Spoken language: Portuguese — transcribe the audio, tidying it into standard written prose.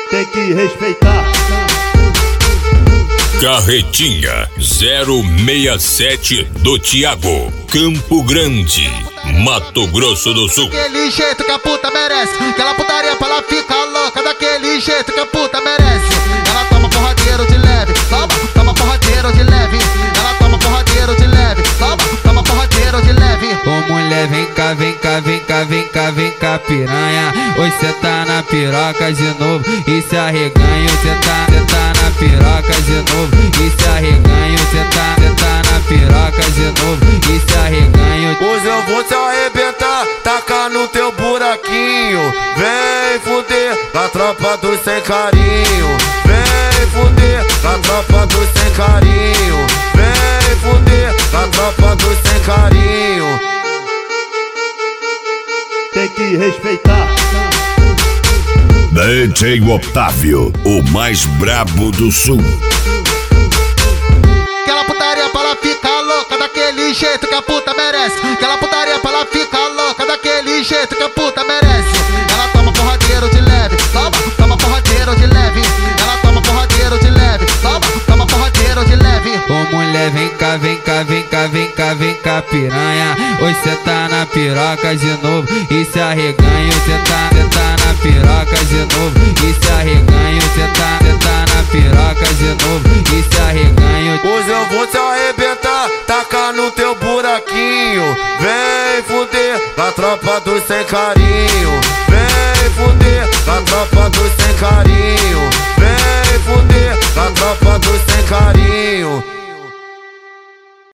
tem que respeitar. Carretinha 067 do Thiago, Campo Grande, Mato Grosso do Sul. Daquele jeito que a puta merece, aquela putaria pra ela ficar louca. Daquele jeito que a puta merece. Ela toma porradeiro de leve, toma porradeiro de leve. Ela toma porradeiro de leve, toma porradeiro de leve. Ô mulher, vem cá, vem cá, vem cá, vem cá, vem cá, piranha. Hoje cê tá na piroca de novo e se arreganha. Cê tá na piroca de novo e se arreganha. Cê tá na piroca de novo e se arreganha. Hoje eu vou te arrebentar, tacar no teu buraquinho. Vem fuder a tropa dos sem carinho. Vem fuder a tropa dos sem carinho. Vem fuder a tropa dos sem carinho. Tem que respeitar. DJ Otávio, o mais brabo do sul. Aquela putaria pra ela ficar louca. Daquele jeito que a puta merece. Aquela putaria pra ela ficar louca. Daquele jeito que a puta merece. Ela toma porradeiro de leve, toma porradeiro de leve. Ela toma porradeiro de leve, toma porradeiro de leve. Ô mulher, vem cá, vem cá, vem cá, vem cá, vem cá, piranha. Hoje cê tá na piroca de novo e se arreganha. Cê tá na piroca de novo e se arreganha. Cê tá na piroca de novo e se arreganha. Hoje eu vou te arrebentar, tacar no teu buraquinho. Vem fuder a tropa dos sem carinho. Vem fuder a tropa dos sem carinho. Vem fuder a tropa dos sem carinho.